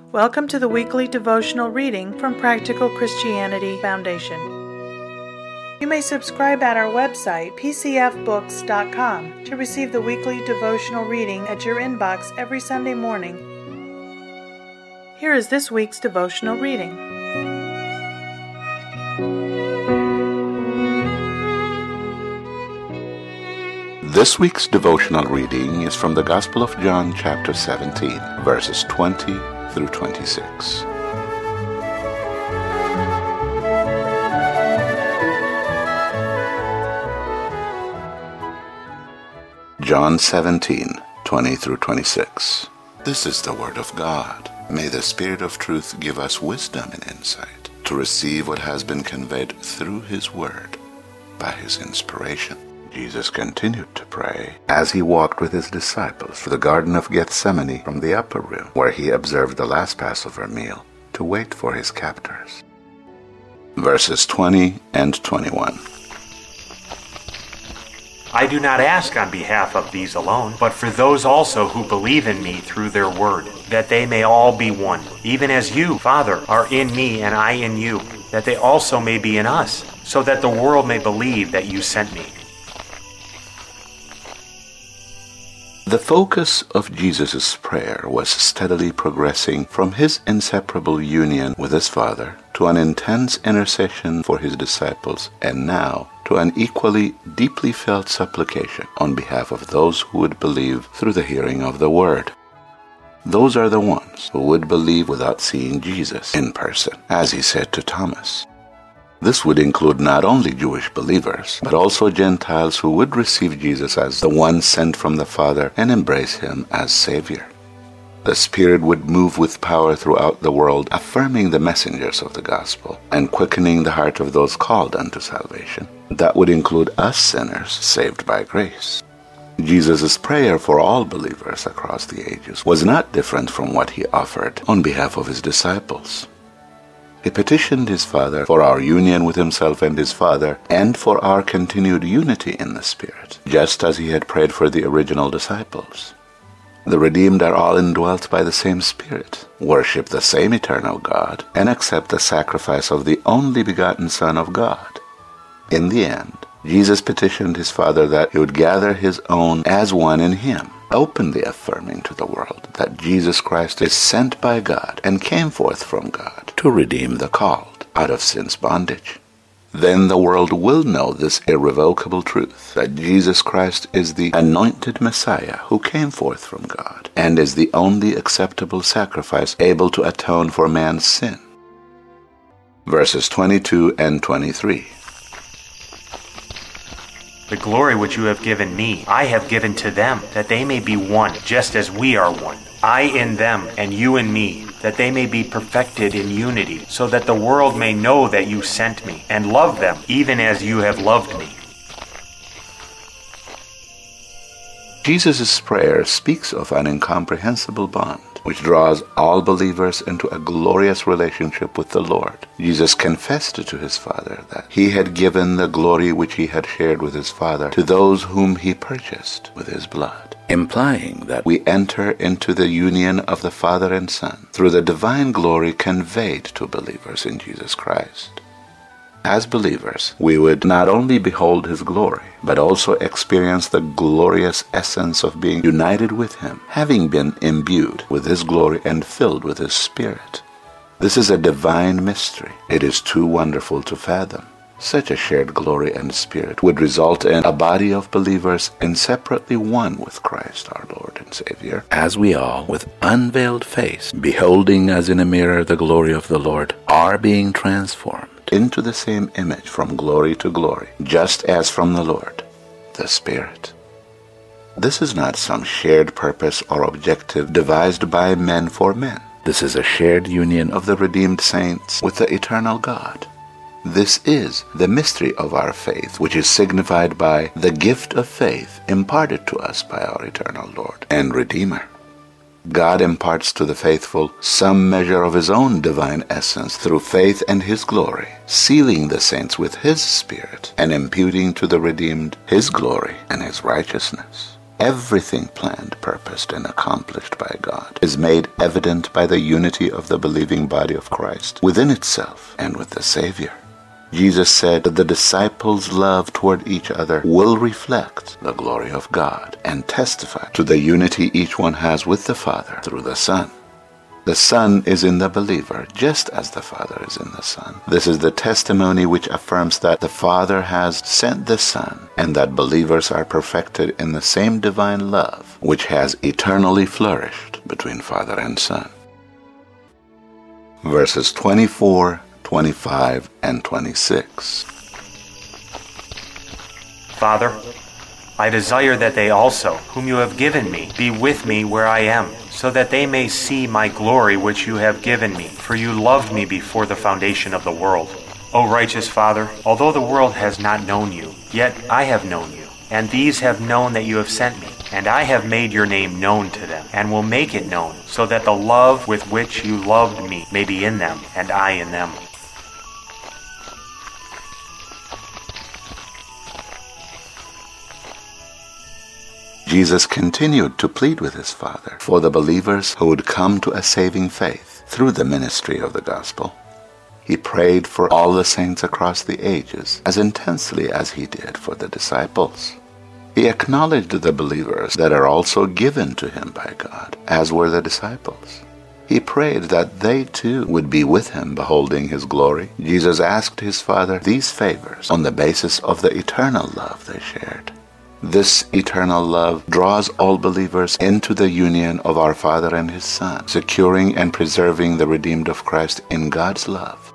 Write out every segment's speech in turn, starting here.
Welcome to the weekly devotional reading from Practical Christianity Foundation. You may subscribe at our website, pcfbooks.com, to receive the weekly devotional reading at your inbox every Sunday morning. Here is this week's devotional reading. This week's devotional reading is from the Gospel of John chapter 17, verses 20 through 26. John 17, 20 through 26. This is the word of God. May the Spirit of truth give us wisdom and insight to receive what has been conveyed through His word by His inspiration. Jesus continued to pray as He walked with His disciples through the Garden of Gethsemane from the upper room, where He observed the last Passover meal to wait for His captors. Verses 20 and 21. I do not ask on behalf of these alone, but for those also who believe in me through their word, that they may all be one, even as you, Father, are in me and I in you, that they also may be in us, so that the world may believe that you sent me. The focus of Jesus' prayer was steadily progressing from His inseparable union with His Father to an intense intercession for His disciples, and now to an equally deeply felt supplication on behalf of those who would believe through the hearing of the Word. Those are the ones who would believe without seeing Jesus in person, as He said to Thomas. This would include not only Jewish believers, but also Gentiles who would receive Jesus as the one sent from the Father and embrace Him as Savior. The Spirit would move with power throughout the world, affirming the messengers of the gospel and quickening the heart of those called unto salvation. That would include us sinners saved by grace. Jesus' prayer for all believers across the ages was not different from what He offered on behalf of His disciples. He petitioned His Father for our union with Himself and His Father, and for our continued unity in the Spirit, just as He had prayed for the original disciples. The redeemed are all indwelt by the same Spirit, worship the same eternal God, and accept the sacrifice of the only begotten Son of God. In the end, Jesus petitioned His Father that He would gather His own as one in Him, openly affirming to the world that Jesus Christ is sent by God and came forth from God to redeem the called out of sin's bondage. Then the world will know this irrevocable truth, that Jesus Christ is the anointed Messiah who came forth from God and is the only acceptable sacrifice able to atone for man's sin. Verses 22 and 23. The glory which you have given me, I have given to them, that they may be one, just as we are one. I in them, and you in me, that they may be perfected in unity, so that the world may know that you sent me, and love them, even as you have loved me. Jesus' prayer speaks of an incomprehensible bond, which draws all believers into a glorious relationship with the Lord. Jesus confessed to His Father that He had given the glory which He had shared with His Father to those whom He purchased with His blood, implying that we enter into the union of the Father and Son through the divine glory conveyed to believers in Jesus Christ. As believers, we would not only behold His glory, but also experience the glorious essence of being united with Him, having been imbued with His glory and filled with His Spirit. This is a divine mystery. It is too wonderful to fathom. Such a shared glory and Spirit would result in a body of believers inseparably one with Christ our Lord and Savior, as we all, with unveiled face, beholding as in a mirror the glory of the Lord, are being transformed into the same image from glory to glory, just as from the Lord, the Spirit. This is not some shared purpose or objective devised by men for men. This is a shared union of the redeemed saints with the eternal God. This is the mystery of our faith, which is signified by the gift of faith imparted to us by our eternal Lord and Redeemer. God imparts to the faithful some measure of His own divine essence through faith and His glory, sealing the saints with His Spirit and imputing to the redeemed His glory and His righteousness. Everything planned, purposed, and accomplished by God is made evident by the unity of the believing body of Christ within itself and with the Savior. Jesus said that the disciples' love toward each other will reflect the glory of God and testify to the unity each one has with the Father through the Son. The Son is in the believer, just as the Father is in the Son. This is the testimony which affirms that the Father has sent the Son, and that believers are perfected in the same divine love which has eternally flourished between Father and Son. Verses 24, 25, and 26. Father, I desire that they also, whom you have given me, be with me where I am, so that they may see my glory which you have given me, for you loved me before the foundation of the world. O righteous Father, although the world has not known you, yet I have known you, and these have known that you have sent me, and I have made your name known to them, and will make it known, so that the love with which you loved me may be in them, and I in them. Jesus continued to plead with his Father for the believers who would come to a saving faith through the ministry of the gospel. He prayed for all the saints across the ages as intensely as he did for the disciples. He acknowledged the believers that are also given to him by God, as were the disciples. He prayed that they too would be with him beholding his glory. Jesus asked his Father these favors on the basis of the eternal love they shared. This eternal love draws all believers into the union of our Father and his Son, securing and preserving the redeemed of Christ in God's love.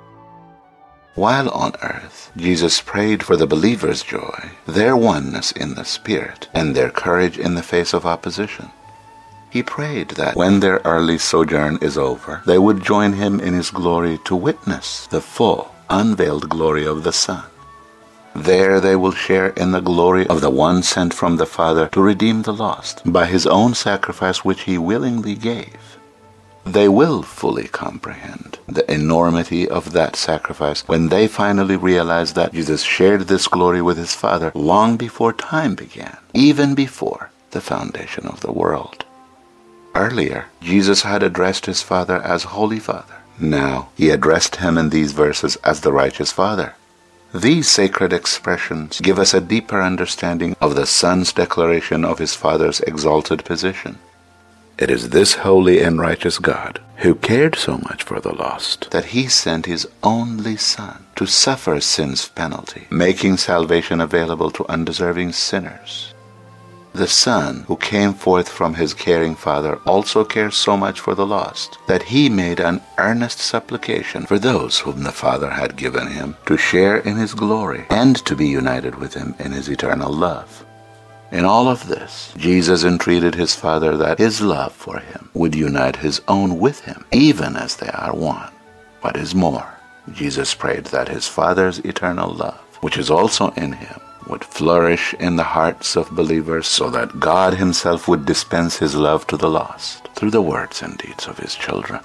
While on earth, Jesus prayed for the believers' joy, their oneness in the Spirit, and their courage in the face of opposition. He prayed that when their earthly sojourn is over, they would join him in his glory to witness the full, unveiled glory of the Son. There they will share in the glory of the one sent from the Father to redeem the lost by his own sacrifice which he willingly gave. They will fully comprehend the enormity of that sacrifice when they finally realize that Jesus shared this glory with his Father long before time began, even before the foundation of the world. Earlier, Jesus had addressed his Father as Holy Father. Now, he addressed him in these verses as the Righteous Father. These sacred expressions give us a deeper understanding of the Son's declaration of his Father's exalted position. It is this holy and righteous God who cared so much for the lost that he sent his only Son to suffer sin's penalty, making salvation available to undeserving sinners. The Son who came forth from his caring Father also cares so much for the lost that he made an earnest supplication for those whom the Father had given him to share in his glory and to be united with him in his eternal love. In all of this, Jesus entreated his Father that his love for him would unite his own with him, even as they are one. What is more, Jesus prayed that his Father's eternal love, which is also in him, would flourish in the hearts of believers so that God himself would dispense his love to the lost through the words and deeds of his children.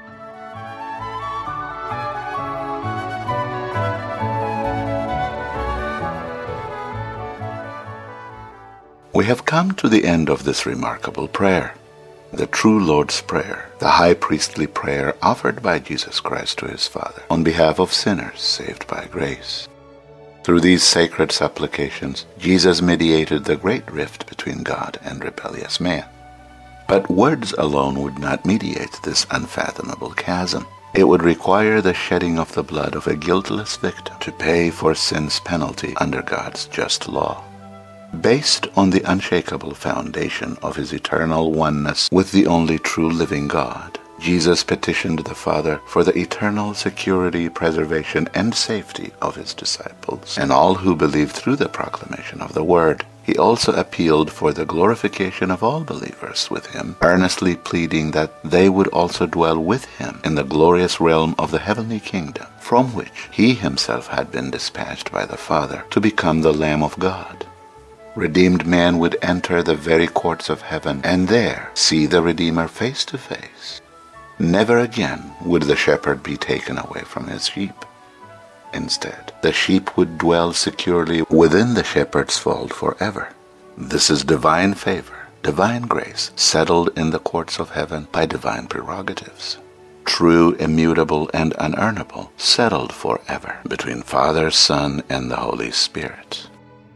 We have come to the end of this remarkable prayer, the true Lord's Prayer, the high priestly prayer offered by Jesus Christ to his Father on behalf of sinners saved by grace. Through these sacred supplications, Jesus mediated the great rift between God and rebellious man. But words alone would not mediate this unfathomable chasm. It would require the shedding of the blood of a guiltless victim to pay for sin's penalty under God's just law. Based on the unshakable foundation of his eternal oneness with the only true living God, Jesus petitioned the Father for the eternal security, preservation, and safety of his disciples and all who believe through the proclamation of the Word. He also appealed for the glorification of all believers with him, earnestly pleading that they would also dwell with him in the glorious realm of the heavenly kingdom, from which he himself had been dispatched by the Father to become the Lamb of God. Redeemed man would enter the very courts of heaven and there see the Redeemer face to face. Never again would the shepherd be taken away from his sheep. Instead, the sheep would dwell securely within the shepherd's fold forever. This is divine favor, divine grace, settled in the courts of heaven by divine prerogatives. True, immutable, and unearnable, settled forever between Father, Son, and the Holy Spirit.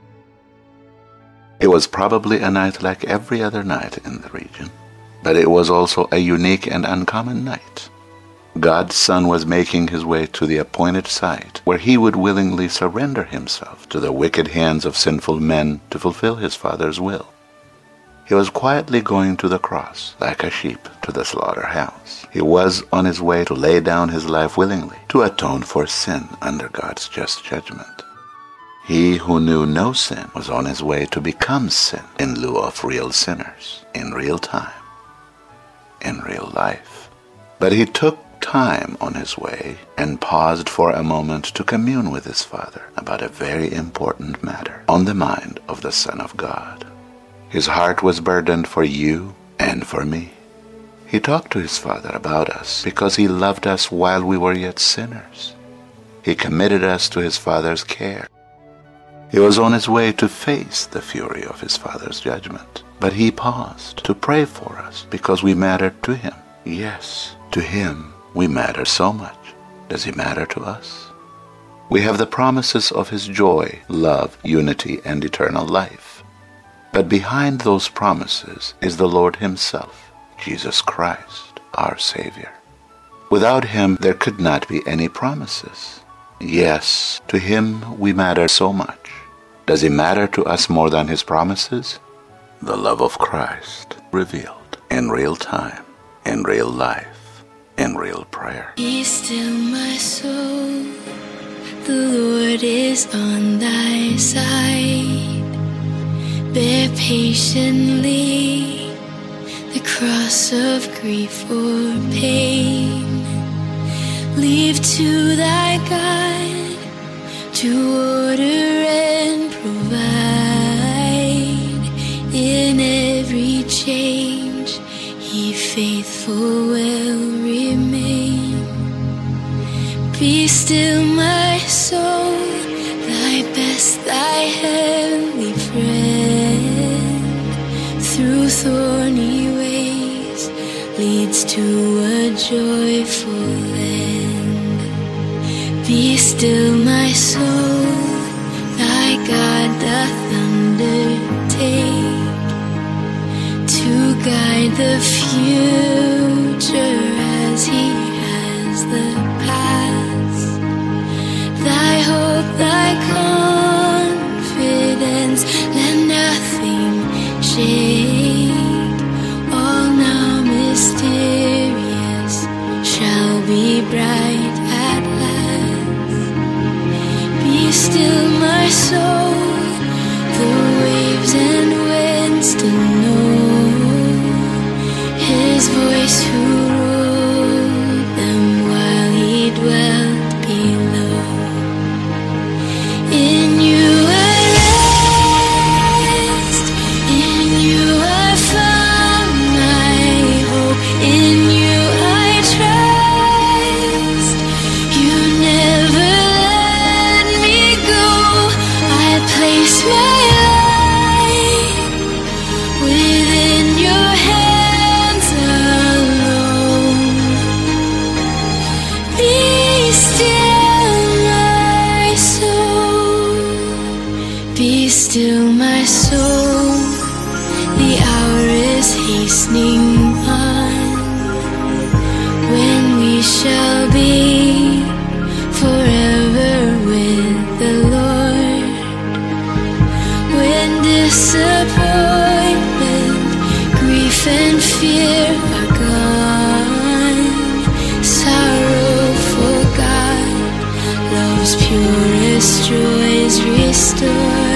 It was probably a night like every other night in the region, but it was also a unique and uncommon night. God's Son was making his way to the appointed site where he would willingly surrender himself to the wicked hands of sinful men to fulfill his Father's will. He was quietly going to the cross, like a sheep to the slaughterhouse. He was on his way to lay down his life willingly, to atone for sin under God's just judgment. He who knew no sin was on his way to become sin in lieu of real sinners, in real time, in real life. But he took time on his way and paused for a moment to commune with his Father about a very important matter on the mind of the Son of God. His heart was burdened for you and for me. He talked to his Father about us because he loved us while we were yet sinners. He committed us to his Father's care. He was on his way to face the fury of his Father's judgment, but he paused to pray for us because we mattered to him. Yes, to him we matter so much. Does he matter to us? We have the promises of his joy, love, unity, and eternal life. But behind those promises is the Lord himself, Jesus Christ, our Savior. Without him, there could not be any promises. Yes, to him we matter so much. Does he matter to us more than his promises? The love of Christ revealed in real time, in real life, in real prayer. Be still, my soul, the Lord is on thy side. Bear patiently the cross of grief or pain. Leave to thy God to order and provide. In every change he faithful will remain. Be still, my soul, thy best, thy heavenly friend, through thorny ways leads to a joyful end. Be still, my soul, thy God doth undertake to guide the future as he has the past. Thy hope, thy confidence, let nothing shake. All now mysterious shall be bright at last. Be still, my soul, the waves and winds still know his voice who ruled them while he dwelt below. In you I rest, in you I found my hope, in you I trust. You never let me go. I place my life within your hands alone. Be still, my soul. Be still, my soul. The hour is hastening on when we shall be forever with the Lord. When disappointment, grief, and fear are gone, sorrow forgot, love's purest joys restored.